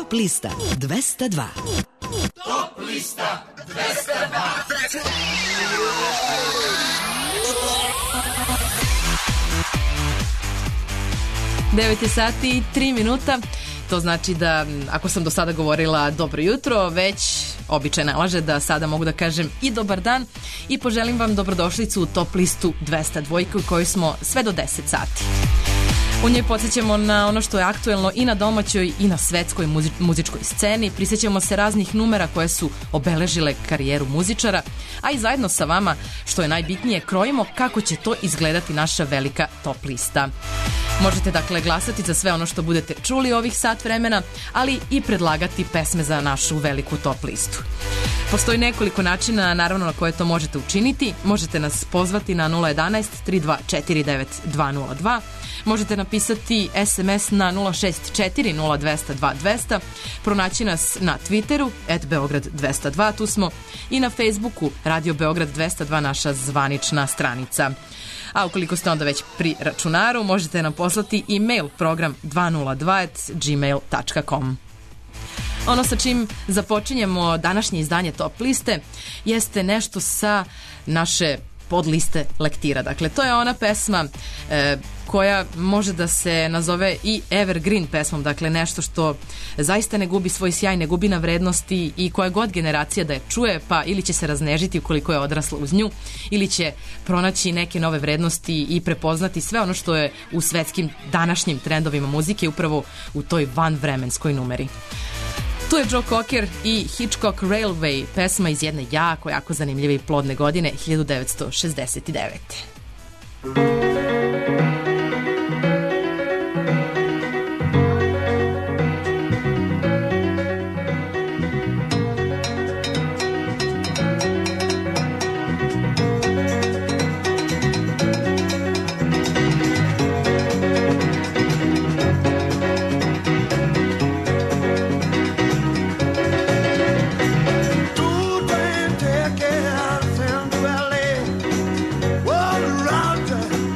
Top lista 202. Top lista 202. 9 sati i 3 minuta. To znači da, ako sam do sada govorila dobro jutro, već običaj nalaže da sada mogu da kažem i dobar dan i poželim vam dobrodošlicu u Top listu 202 u kojoj smo sve do 10 sati. U njoj podsjećamo na ono što je aktuelno i na domaćoj i na svetskoj muzičkoj sceni. Prisjećamo se raznih numera koje su obeležile karijeru muzičara, a i zajedno sa vama, što je najbitnije, krojimo kako će to izgledati naša velika top lista. Možete dakle glasati za sve ono što budete čuli ovih sat vremena, ali i predlagati pesme za našu veliku top listu. Postoji nekoliko načina, naravno, na koje to možete učiniti. Možete nas pozvati na 011 3249 202. Možete napisati SMS na 064 0200 2200, pronaći nas na Twitteru @Beograd202, tu smo, i na Facebooku Radio Beograd 202, naša zvanična stranica. A ukoliko ste onda već pri računaru, možete nam poslati e-mail program 202@gmail.com. Ono sa čim započinjemo današnje izdanje Top liste jeste nešto sa naše podliste lektira. Dakle, to je ona pesma koja može da se nazove i evergreen pesmom, dakle nešto što zaista ne gubi svoj sjaj, ne gubi na vrednosti i koja god generacija da je čuje, pa ili će se raznežiti ukoliko je odrasla uz nju, ili će pronaći neke nove vrednosti i prepoznati sve ono što je u svetskim današnjim trendovima muzike upravo u toj vanvremenskoj numeri. Tu je Joe Cocker i Hitchcock Railway, pesma iz jedne jako zanimljive i plodne godine 1969. Round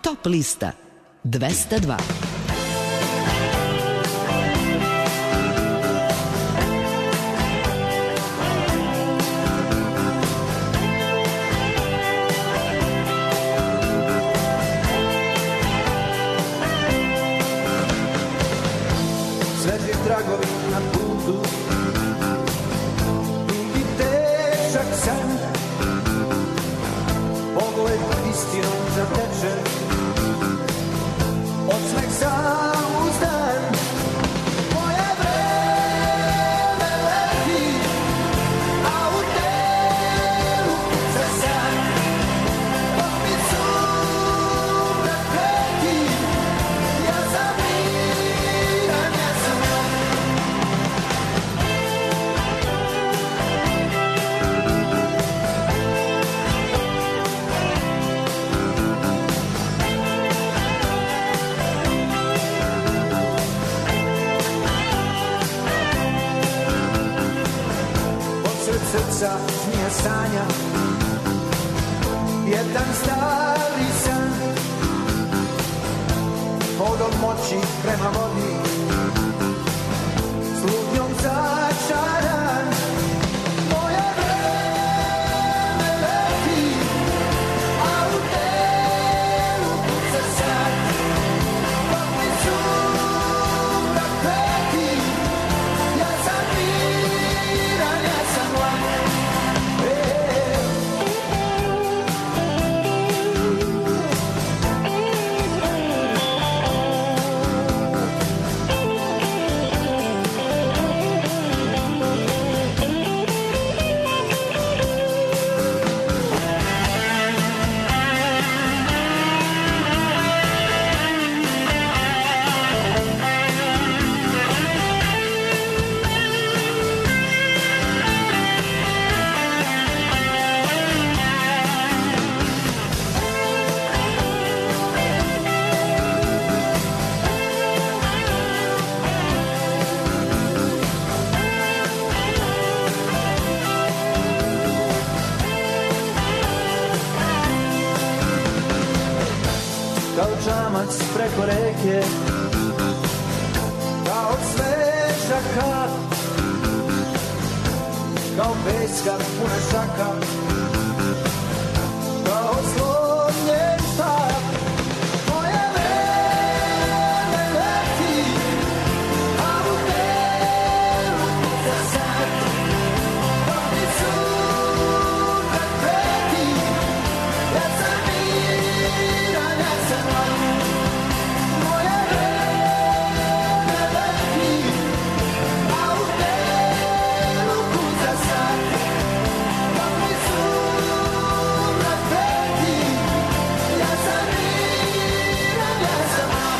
Top lista 202. Svetli tragovi na putu, dugi težak san, pogled istinom zatečen, odsmeh zauzdan. Moje vreme leti, a u telu za san, dok mi sumrak preti, ja sam miran, ja sam mlad. Podsred srca smije sanja, jedan stari san, hodom moći prema vodi, slutnjom začaran. Moje vreme leti, a u telu za san, dok mi sumrak preti, ja sam miran, ja sam mlad. Kao čamac preko reke, kao sveža kap, kao peska puna šaka, kao slomljen štap. Moje vreme leti, a u telu za san, dok mi sumrak preti, ja sam miran, ja sam mlad. Moje vreme leti, a u telu za san, dok mi sumrak preti, ja sam miran, ja sam mlad.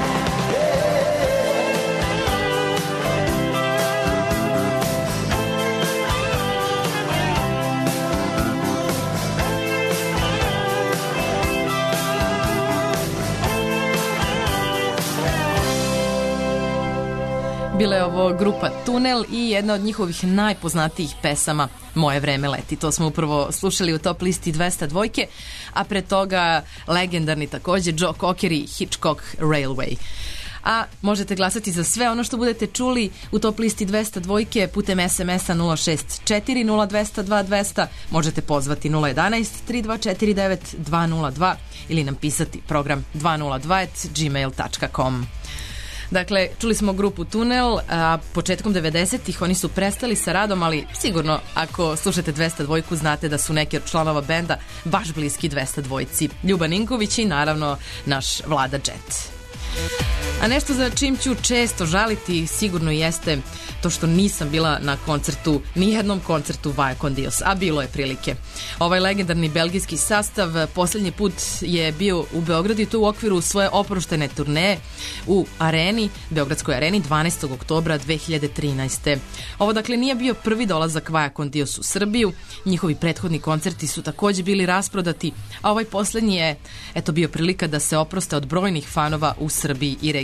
Bila je ovo grupa Tunel i jedna od njihovih najpoznatijih pesama Moje vreme leti. To smo upravo slušali u top listi 202, a pre toga legendarni takođe Joe Cocker i Hitchcock Railway. A možete glasati za sve ono što budete čuli u top listi 202 putem SMS-a 064 0202 200. Možete pozvati 011 3249 202 ili nam pisati program 202@gmail.com. Dakle, čuli smo grupu Tunel, a početkom 90-ih oni su prestali sa radom, ali sigurno ako slušate 202 znate da su neki od članova benda baš bliski 202. Ljuba Ninković i naravno naš Vlada Jet. A nešto za čim ću često žaliti sigurno jeste to što nisam bila na koncertu, nijednom koncertu Vaja con Dios, a bilo je prilike. Ovaj legendarni belgijski sastav posljednji put je bio u Beogradu i to u okviru svoje oproštene turneje u areni, Beogradskoj areni 12. oktobra 2013. Ovo dakle nije bio prvi dolazak Vaja con Dios u Srbiju, njihovi prethodni koncerti su takođe bili rasprodati, a ovaj posljednji je bio prilika da se oproste od brojnih fanova u Srbiji i regionu.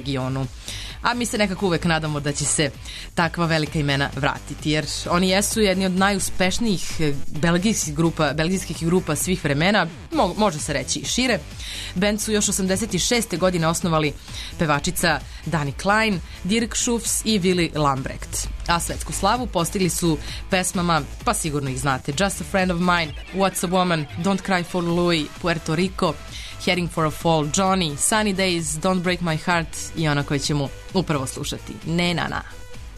regionu. A mi se nekako uvek nadamo da će se takva velika imena vratiti, jer oni jesu jedni od najuspešnijih belgijskih grupa svih vremena, može se reći i šire. Band su još 86. godine osnovali pevačica Dani Klein, Dirk Schufs i Willy Lambrecht. A svetsku slavu postigli su pesmama, pa sigurno ih znate, Just a Friend of Mine, What's a Woman, Don't Cry for Louis, Puerto Rico, Heading for a Fall, Johnny, Sunny Days, Don't Break My Heart i ona koju ćemo upravo slušati, Ne na na.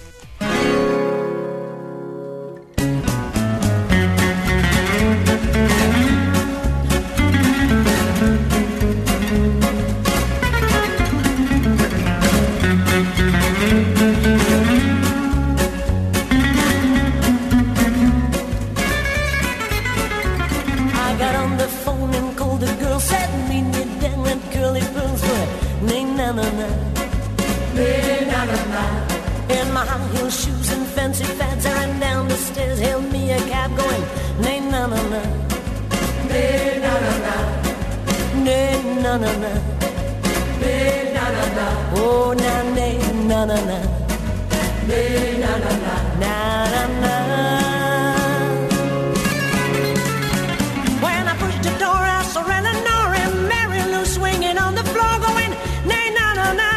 In my high heel shoes and fancy fads, I ran down the stairs, hailed me a cab going, nay na na na, nay na na na, nay na na na, nay na na na, oh na nay na na na, nay na na na, na na na. When I pushed the door, I saw Eleanor and Mary Lou swinging on the floor, going, nay na na na.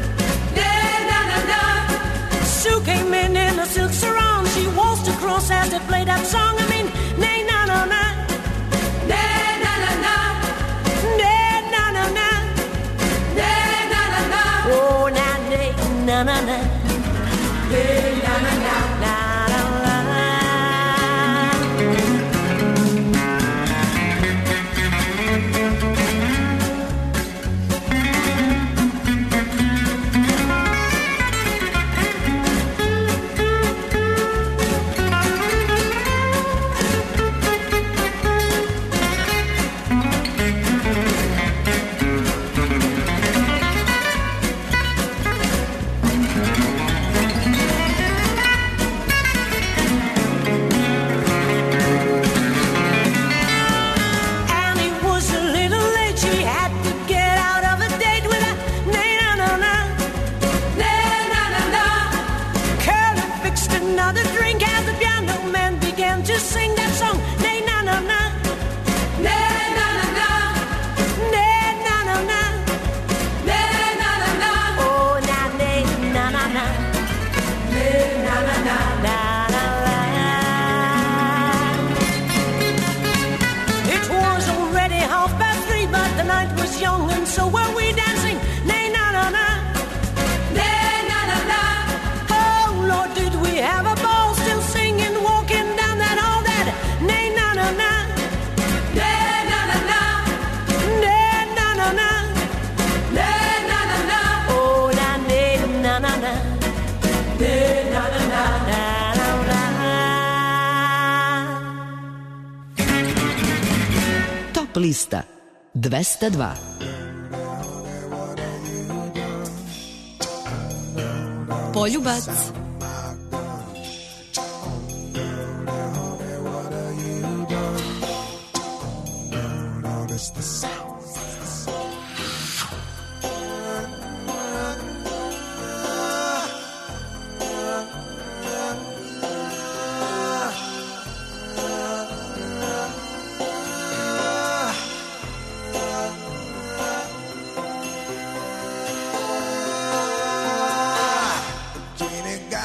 Sue came in a silk sarong. She waltzed across as they played that song. I mean, nay na na na, nay na na na, nay na na na, nay na na na. Oh, na nay na na na, nay na na na, na na na. Sing that song, nay na na na, nay na na na, nay na na na, nay na na na, oh na nay na na na, nay na na na, na na na. It was already 3:30, but the night was young and so were we dancing, nay na na na, nay na na na. Oh Lord, did we have a ball, still singing, walking down that hall, that nay na na na, nay na na na, nay na na na, nay na na na, oh na nay na na na, nay na na na, na na na. Top lista 202. Poljubac. The sound. Jeannie got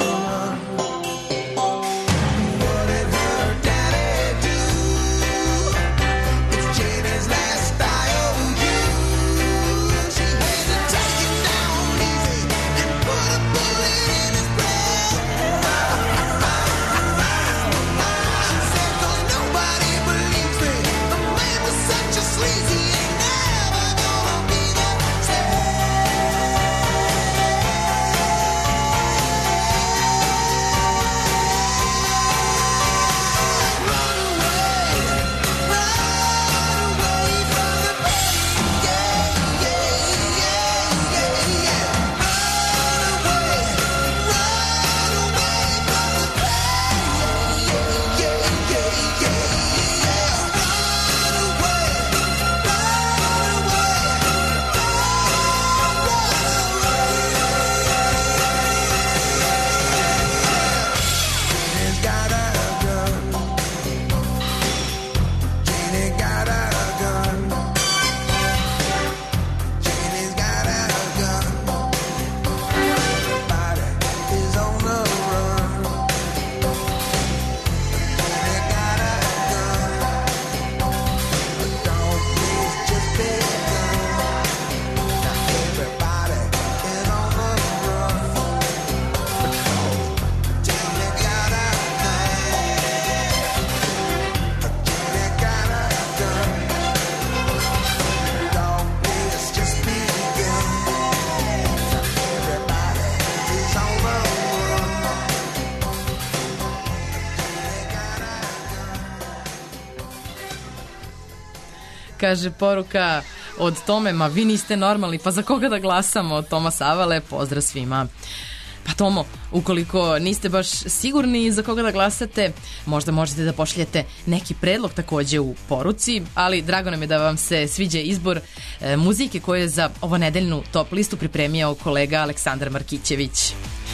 Kaže poruka od Tome, ma vi niste normalni, pa za koga da glasamo? Od Toma Savale, pozdrav svima. Pa Tomo, ukoliko niste baš sigurni za koga da glasate, možda možete da pošaljete neki predlog takođe u poruci, ali drago nam je da vam se sviđa izbor muzike koju je za ovonedeljnu top listu pripremio kolega Aleksandar Markićević.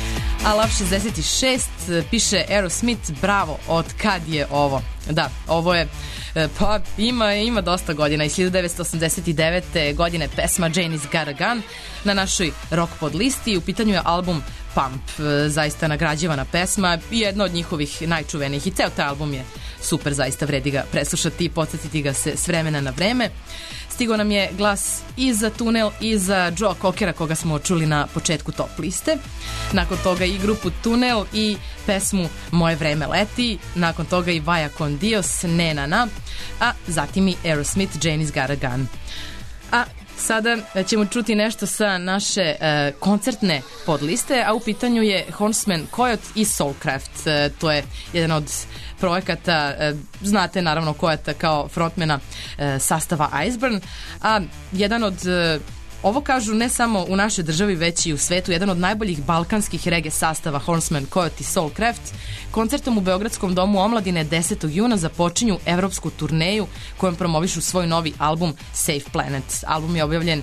A Lav 66 piše Aerosmith, bravo, od kad je ovo? Da, ovo je, pa ima dosta godina, iz 1989. godine pesma Janie's Got a Gun na našoj rock pod listi. U pitanju je album Pump, zaista nagrađivana pesma i jedna od njihovih najčuvenijih i ceo taj album je super, zaista vredi ga preslušati i podsjetiti ga se s vremena na vreme. Stigo nam je glas i za Tunel i za Joe Cockera koga smo čuli na početku top liste. Nakon toga i grupu Tunel i pesmu Moje vreme leti. Nakon toga i Vaya con Dios, Ne na na. A zatim i Aerosmith, Janie's Got a Gun. A sada ćemo čuti nešto sa naše koncertne podliste, a u pitanju je Horseman Coyote i Soulcraft. To je jedan od projekata, znate naravno Coyote kao frontmana sastava Iceburn, a jedan od, ovo kažu ne samo u našoj državi već i u svetu, jedan od najboljih balkanskih reggae sastava Horseman Coyote i Soulcraft. Koncertom u Beogradskom domu omladine 10. juna započinju evropsku turneju kojom promovišu svoj novi album Safe Planet. Album je objavljen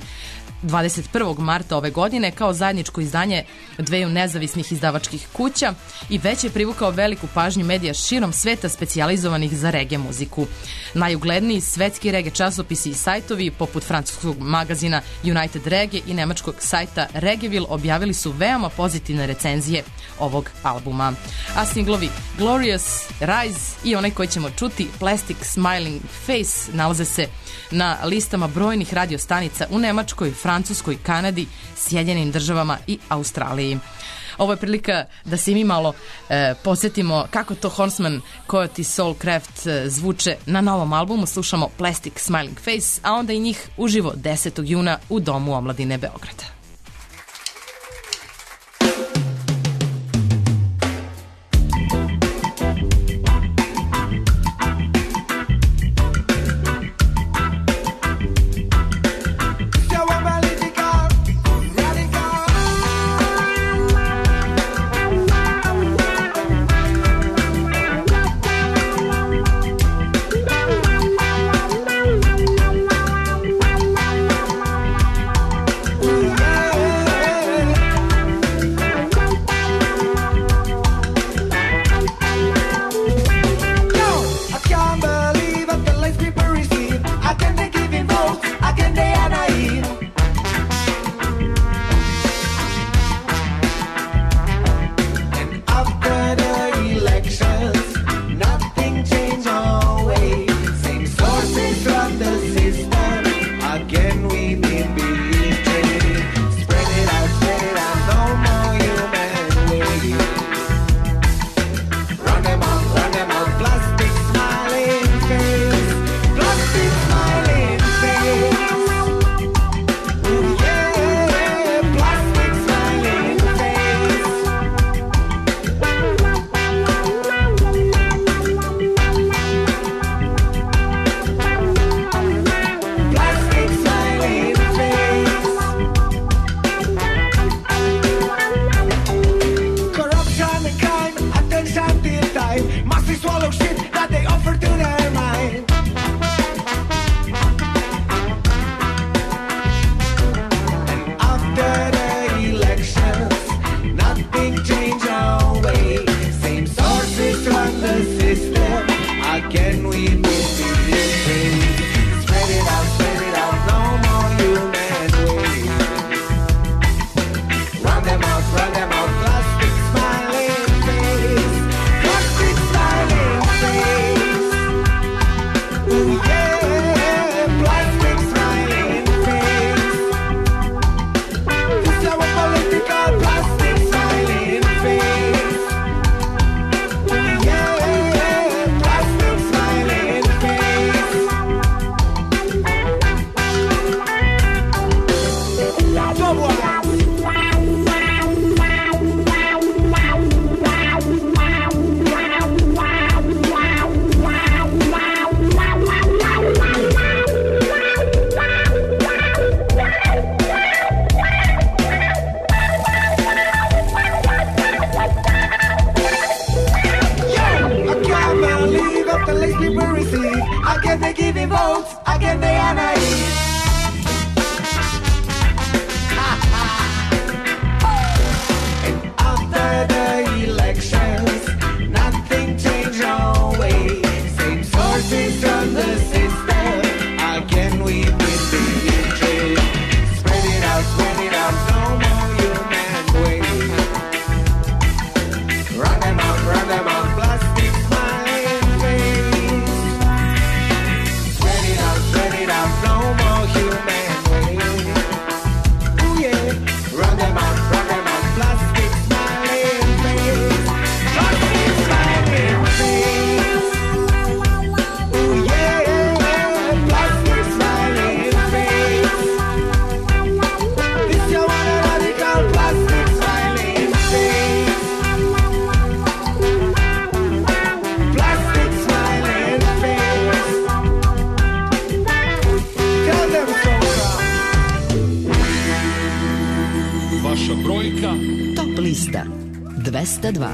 21. marta ove godine kao zajedničko izdanje dveju nezavisnih izdavačkih kuća i već je privukao veliku pažnju medija širom sveta specijalizovanih za reggae muziku. Najugledniji svetski reggae časopisi i sajtovi poput francuskog magazina United Reggae i nemačkog sajta Reggaeville objavili su veoma pozitivne recenzije ovog albuma. A singlovi Glorious, Rise i onaj koji ćemo čuti, Plastic Smiling Face, nalaze se na listama brojnih radiostanica u Nemačkoj, Francuskoj, Kanadi, Sjedinjenim državama i Australiji. Ovo je prilika da se i mi malo podsjetimo kako to Horseman Coyote i Soulcraft zvuče na novom albumu. Slušamo Plastic Smiling Face, a onda i njih uživo 10. juna u Domu omladine Beograda. Yeah. again the Anaheim. After the elections, nothing changed always. Same sources from the system. Again we did the interest. Spread it out, no more human waste. Run them out, plastic smiling face. Spread it out, no more human waste. Ooh yeah, run them out, plastic smiling face. Plastic smiling face. Ooh yeah, plastic smiling face. This your one radical plastic smiling face. Plastic smiling face. Tell them so come. Vaša brojka Top lista 202.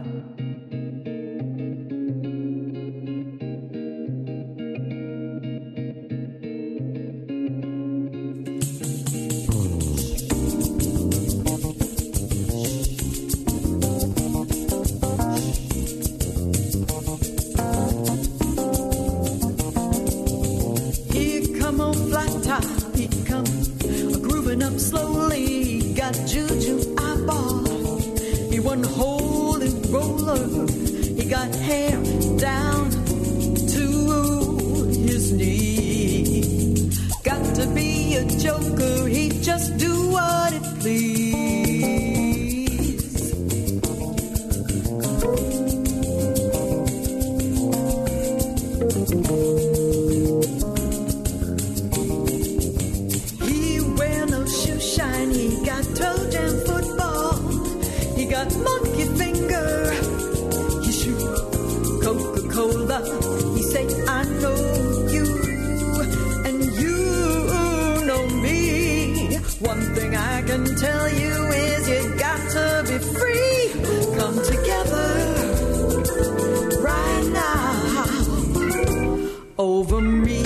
Here come on flat top, he come grooving up slowly. Got juju eyeball, he one holy roller. He got hair down to his knee. Got to be a joker, he just do what it please. He wear no shoe shine, he got toe jam football, he got monkey finger, he shoot Coca-Cola, he say I know you, and you know me. One thing I can tell you is you got to be free. Come together right now over me.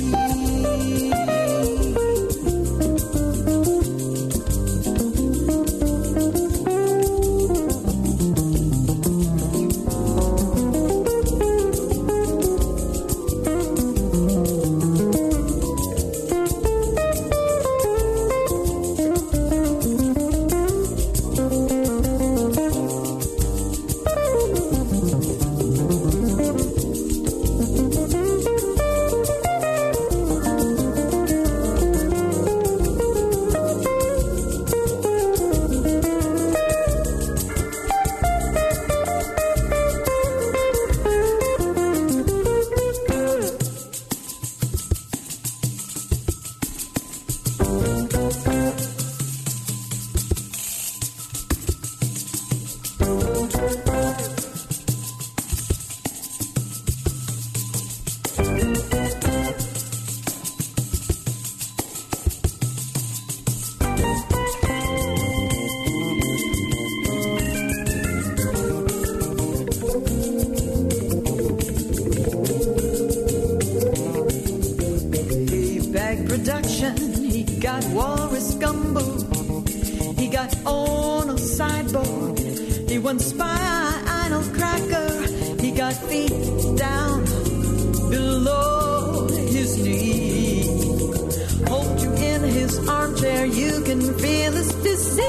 Production, he got Walrus Gumbo, he got on a sideboard, he won Spinal Cracker, he got feet down below his knee. Hold you in his armchair, you can feel his disease.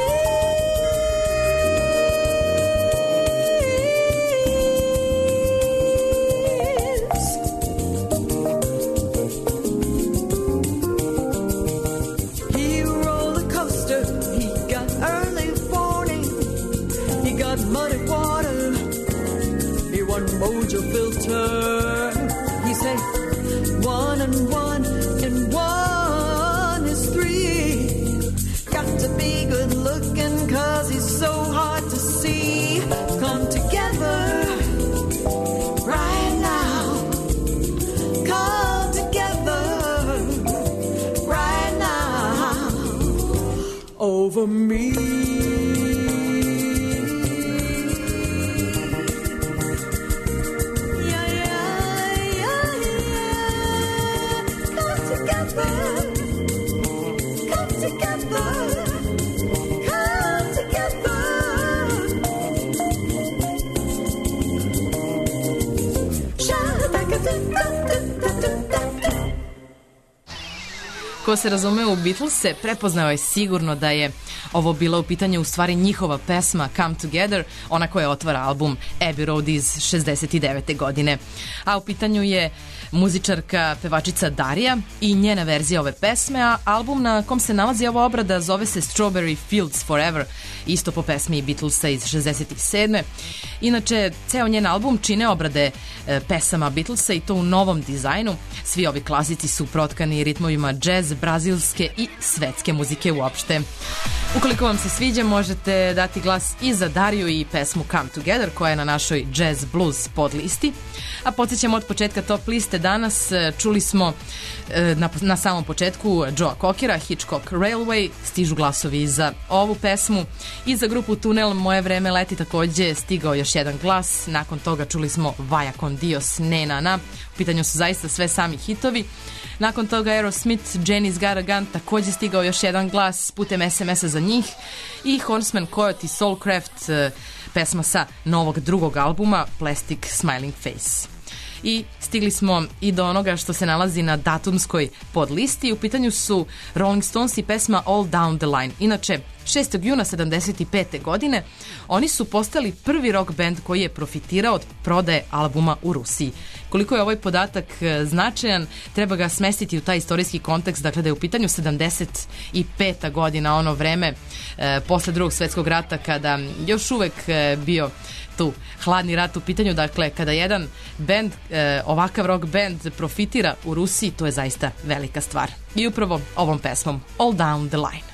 Muddy water, he one mojo filter. He say 1 and 1 and 1 is 3. Got to be good looking 'cause he's so hard to see. Come together right now. Come together right now over me. Together. Ko se razume u Beatlese, prepoznao je sigurno da je ovo bila u pitanju u stvari njihova pesma Come Together, ona koja otvara album Abbey Road iz 69. godine. A u pitanju je muzičarka, pevačica Darija i njena verzija ove pesme, a album na kom se nalazi ova obrada zove se Strawberry Fields Forever, isto po pesmi Beatlesa iz 67. Inače, ceo njen album čine obrade pesama Beatlesa i to u novom dizajnu. Svi ovi klasici su protkani ritmovima džez, brazilske i svetske muzike uopšte. Ukoliko vam se sviđa, možete dati glas i za Dariju i pesmu Come Together, koja je na našoj Jazz Blues podlisti. A podsjećamo od početka top liste danas, čuli smo na samom početku Joea Cockera, Hitchcock Railway, stižu glasovi za ovu pesmu i za grupu Tunel Moje vreme leti takođe stigao još jedan glas, nakon toga čuli smo Vaya con Dios, Ne na na, u pitanju su zaista sve sami hitovi. Nakon toga Aerosmith, Jenny's Got a Gun, takođe stigao još jedan glas putem SMS-a za njih i Horseman Coyote i Soulcraft, pesma sa novog drugog albuma Plastic Smiling Face. I stigli smo i do onoga što se nalazi na datumskoj podlisti. U pitanju su Rolling Stones i pesma All Down the Line. Inače, 6. juna 75. godine oni su postali prvi rock band koji je profitirao od prodaje albuma u Rusiji. Koliko je ovaj podatak značajan, treba ga smestiti u taj istorijski kontekst, dakle da je u pitanju 75. godina, ono vreme posle drugog svetskog rata, kada još uvek bio tu hladni rat u pitanju, dakle kada jedan band, ovakav rock band profitira u Rusiji, to je zaista velika stvar. I upravo ovom pesmom All Down the Line.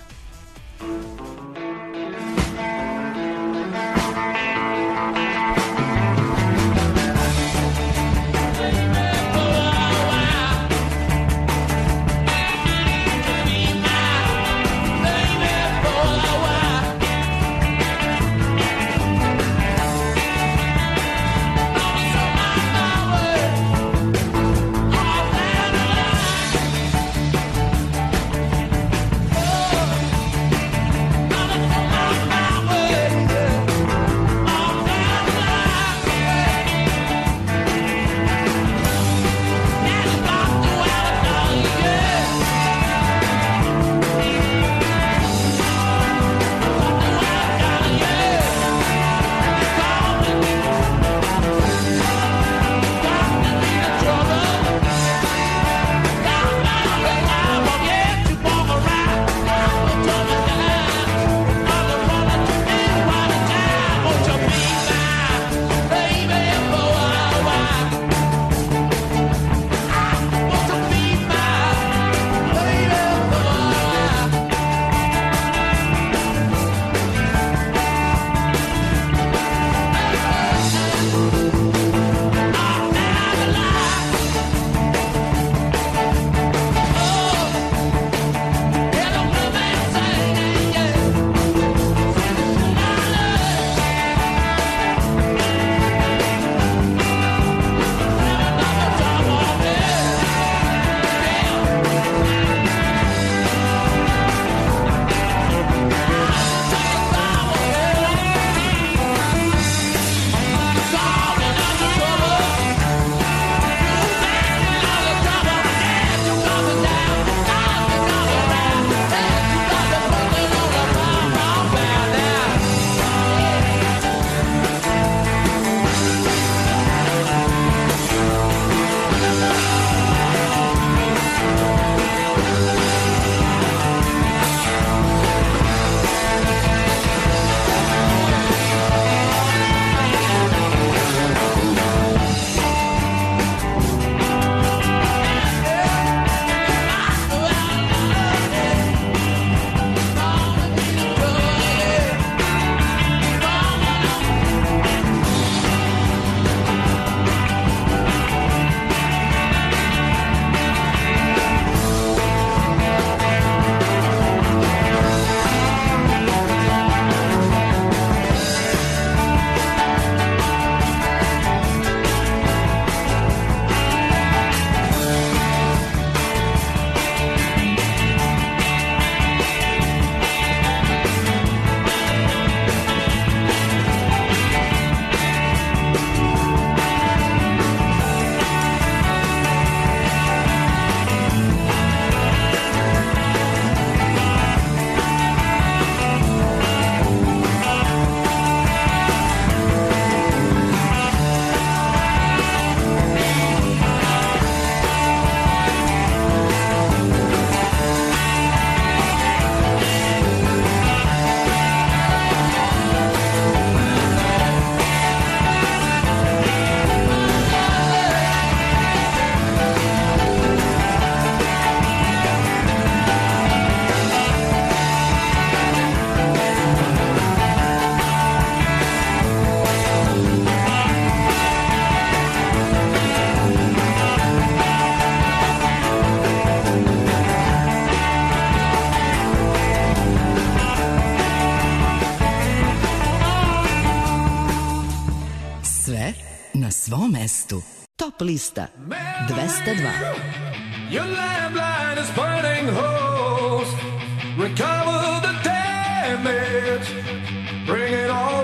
Sve na svom mestu. Top lista 202. Your landline is burning holes. Recover the damage. Bring it all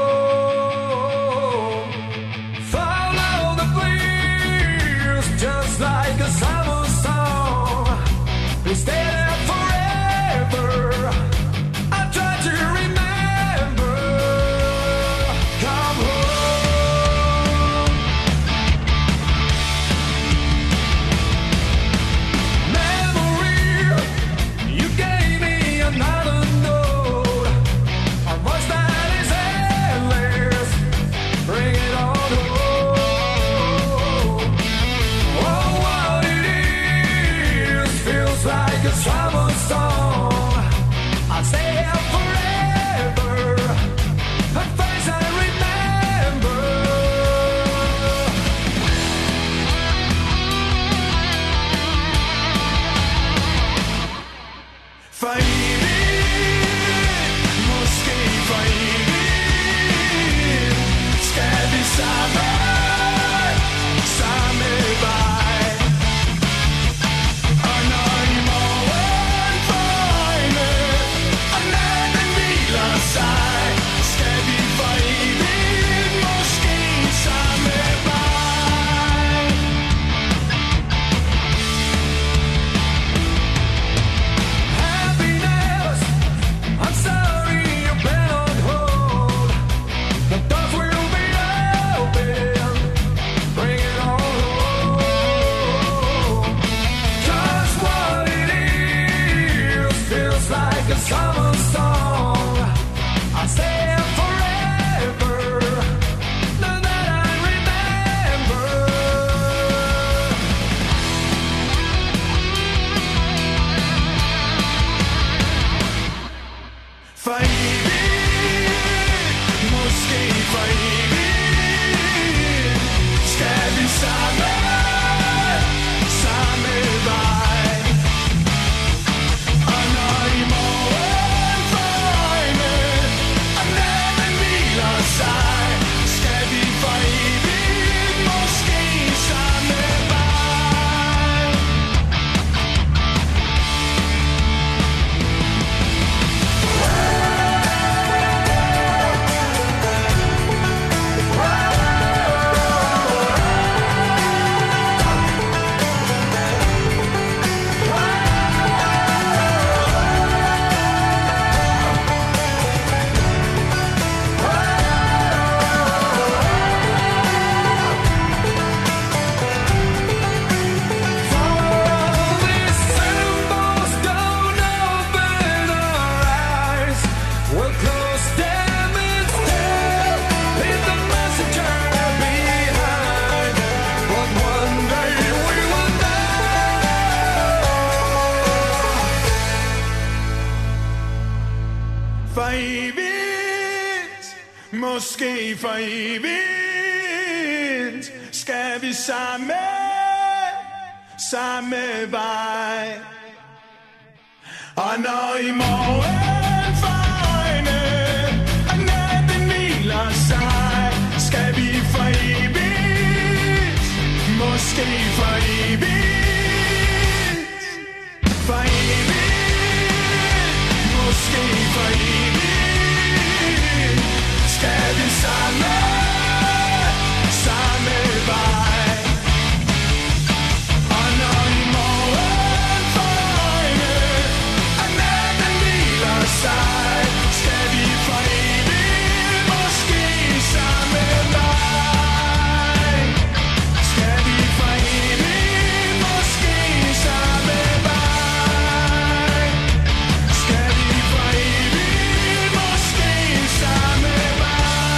home. Follow the breeze, just like a summer song. We stay there forever. I try to remember. Come home. Memory, you gave me another note. Our voice that is endless. Bring it on home. Oh, what it is feels like a summer song. I'll stay here forever. A face I remember. Fajri, måske fajri. Skal vi samme vej? Og når i morgen får øjne, og natten hviler sig, skal vi for evigt måske samme vej. Happiness, I'm sorry you've been on hold. The doors will be open. Bring it on home. 'Cause what it is feels like a summer song. I'll stay here forever. Now that I remember. For evigt, måske for evigt, skal vi samme vej. Og når i morgen får øjne, og natten hviler sig, skal vi for evigt måske samme vej. These symbols don't open our eyes. We'll close them instead. Leave the messenger behind. But one day we will know. For evigt, måske for evigt, skal vi samme vej. Og når i morgen får øjne, og natten hviler sig, skal vi for evigt, måske for evigt, for evigt, måske for evigt, skal vi samme vej. Og når i morgen får øjne, og natten hviler sig, skal vi for evigt måske samme vej. Skal vi for evigt måske samme vej. Skal vi for evigt måske samme vej.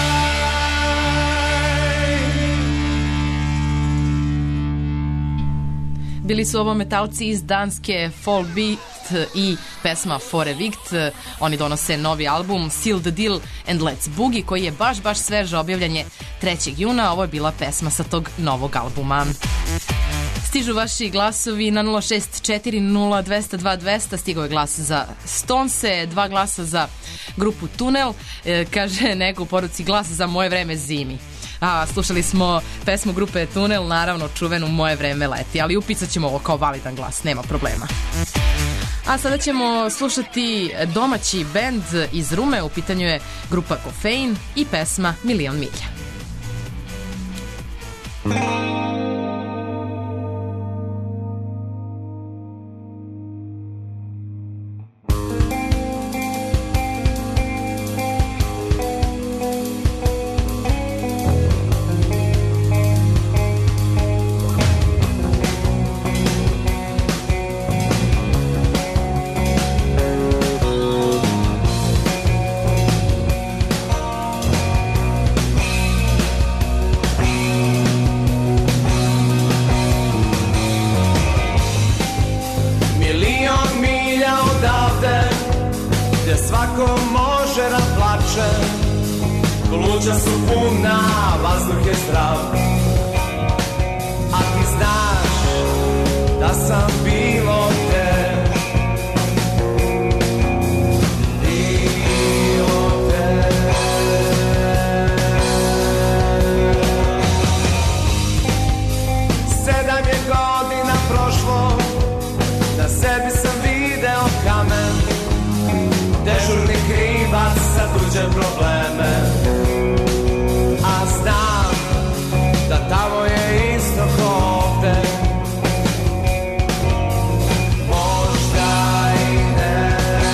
Bili su ovo metalci iz Danske, Fall Beat i pesma For Evict. Oni donose novi album Seal the Deal and Let's Boogie, koji je baš sveže objavljanje 3. juna. Ovo je bila pesma sa tog novog albuma. Stižu vaši glasovi na 0640202. Stigao je glas za Stonese, 2 glasa za grupu Tunel. Kaže neko u poruci, glas za moje vreme zimi. A slušali smo pesmu grupe Tunel, naravno čuvenu Moje vreme leti, ali upisat ćemo ovo kao validan glas, nema problema. A sada ćemo slušati domaći bend iz Rume, u pitanju je grupa Kofein i pesma Milion milja. Svako može da plače, pluća su puna, vazduh je zdrav. A ti znaš da sam bilo te, bilo te. Sedam je godina prošlo, na sebi sam video kamen, dežurni krivac za tuđe probleme. A znam da tamo je isto ko ovde, možda i ne.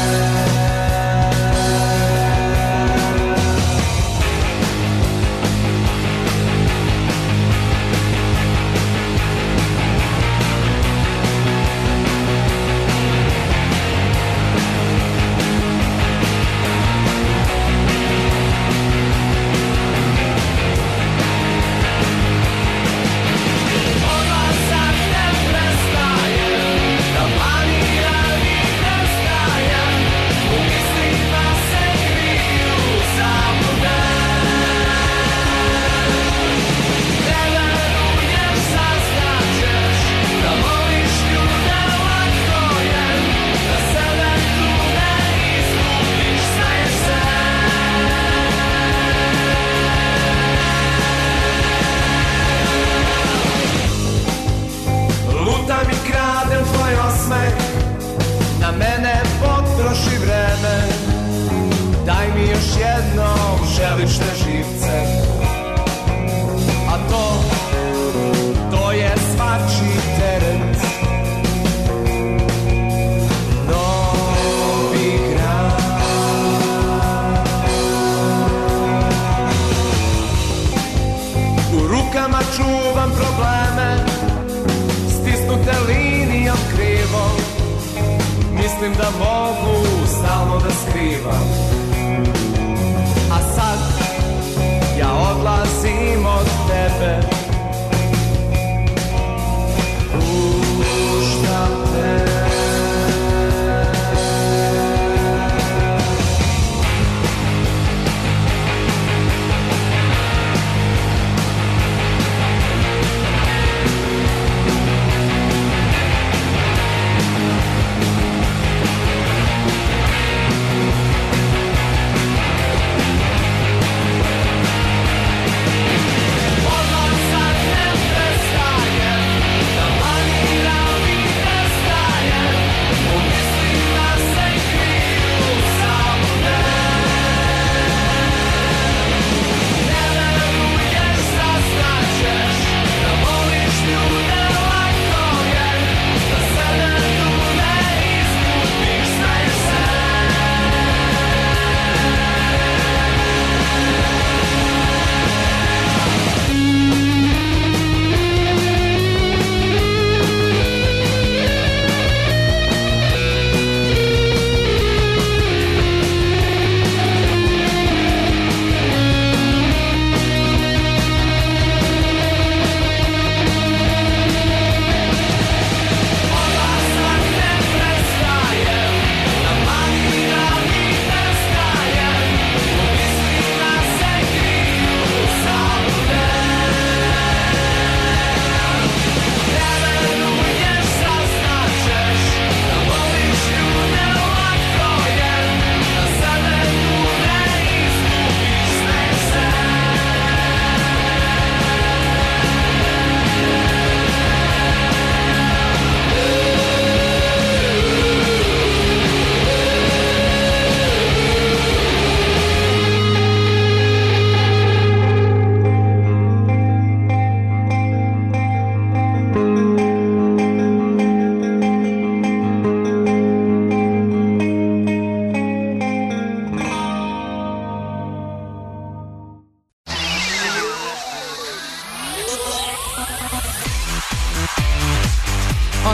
Na mene potroši vreme, daj mi još jednom želične živce. A to je svačiji teret. Novi grad. U rukama čuvam probleme, stisnute linijom krivo. Mislim da mogu stalno da skrivam. A sad ja odlazim od tebe, puštam te.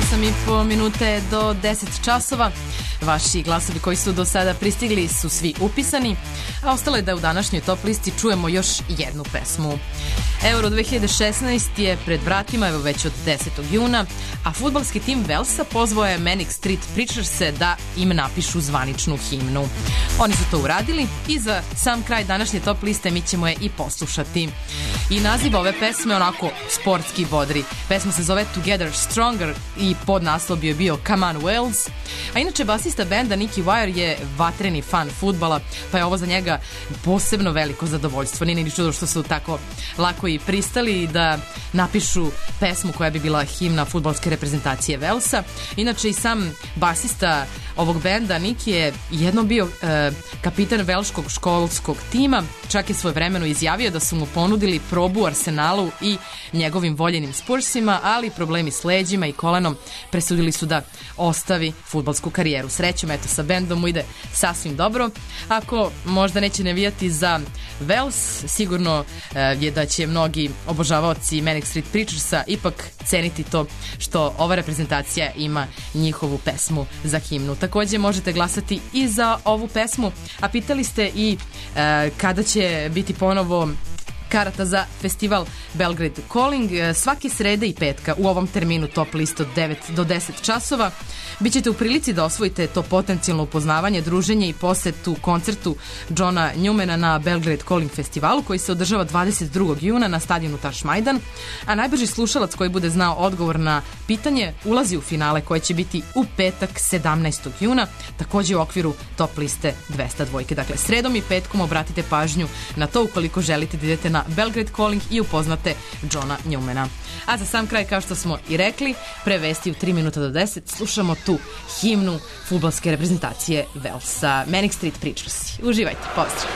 8,5 minute do 10 časova. Vaši glasovi koji su do sada pristigli su svi upisani, a ostalo je da u današnjoj top listi čujemo još jednu pesmu. Euro 2016 je pred vratima, evo već od 10. juna, a fudbalski tim Velsa pozvao je Manic Street Preachers-e da im napišu zvaničnu himnu. Oni su to uradili i za sam kraj današnje top liste mi ćemo je i poslušati. I naziv ove pesme onako sportski bodri. Pesma se zove Together Stronger i podnaslov je bio Come on Wales. A inače basista benda Nicky Wire je vatreni fan fudbala, pa je ovo za njega posebno veliko zadovoljstvo. Nije ni čudo što su tako lako i pristali da napišu pesmu koja bi bila himna fudbalske reprezentacije Velsa. Inače i sam basista ovog benda Nicky je jednom bio kapitan velškog školskog tima, čak je svojevremeno izjavio da su mu ponudili probu Arsenalu i njegovim voljenim Spursima, ali problemi s leđima i kolenom presudili su da ostavi fudbalsku karijeru. Srećom, eto, sa bendom mu ide sasvim dobro. Ako možda neće navijati za Vels, sigurno je da će mnogi obožavaoci Manic Street Preachers-a ipak ceniti to što ova reprezentacija ima njihovu pesmu za himnu. Takođe možete glasati i za ovu pesmu, a pitali ste i kada će biti ponovo karata za festival Belgrade Calling. Svake srede i petka u ovom terminu top list od 9 do 10 časova bićete u prilici da osvojite to potencijalno upoznavanje, druženje i posetu koncertu Johna Newmana na Belgrade Calling festivalu koji se održava 22. juna na stadionu Tašmajdan, a najbrži slušalac koji bude znao odgovor na pitanje ulazi u finale koje će biti u petak 17. juna, takođe u okviru top liste 202. Dakle, sredom i petkom obratite pažnju na to ukoliko želite da idete na Belgrade Calling i upoznate Johna Newmana. A za sam kraj, kao što smo i rekli, pre vesti u 3 minuta do 10 slušamo tu himnu fudbalske reprezentacije Velsa, Manic Street Preachers. Uživajte, pozdrav!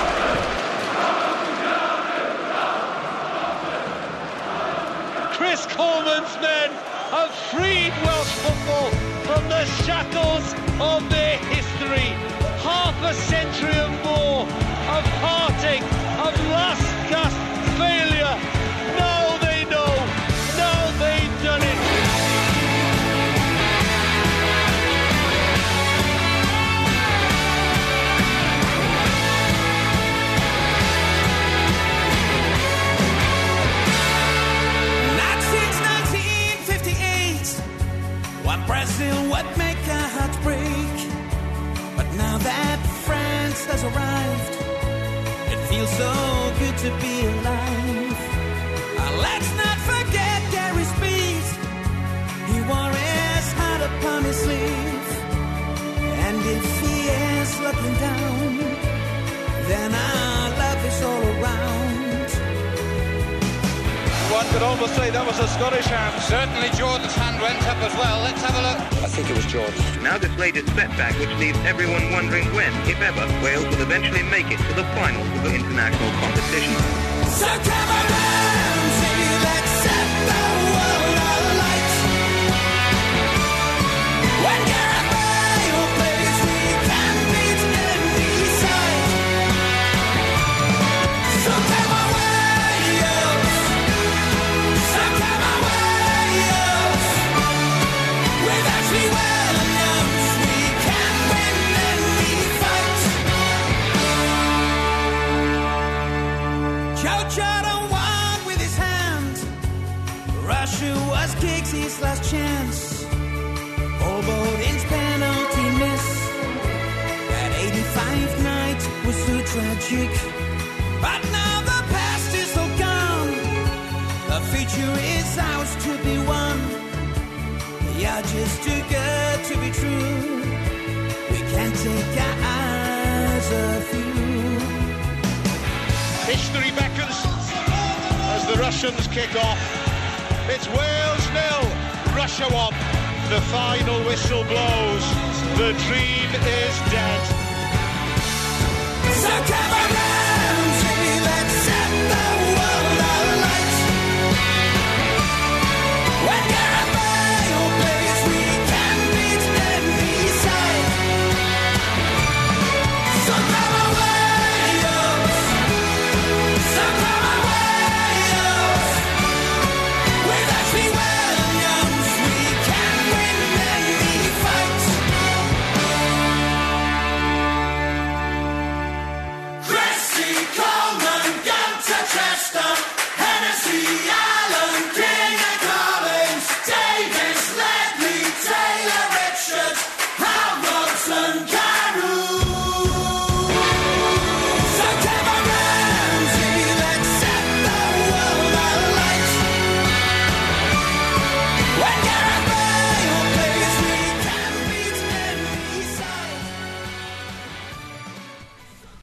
Chris Coleman's men have freed Welsh football from the shackles of their history. Half a century and more of heartache, of last gasp failure. Now they know. Now they've done it. Not since 1958, when Brazil would make our hearts break. But now that France has arrived, it feels so good to be alive. Let's not forget Gary Speed. He wore his heart upon his sleeve. And if he is looking down, then our love is all around. One could almost say that was a Scottish hand. Certainly Jordan's hand went up as well. Let's have a look. I think it was Jordan. Now this latest setback which leaves everyone wondering when, if ever, Wales will eventually make it to the finals of the international competition. So come around, say let's set the world alight. When Gareth Bale plays, we can beat any side. So come away, Wales. So come away, Wales. With Ashley Williams, we can win any fight. Joe Jordan won with his hand. Russia was Giggs' last chance. All Bowden's penalty miss. That 85 night was so tragic. But now the past is all gone. The future is ours to be won. We are just too good to be true. We can't take our eyes off you. History beckons as the Russians kick off. It's Wales 0, Russia 1. The final whistle blows. The dream is dead. So come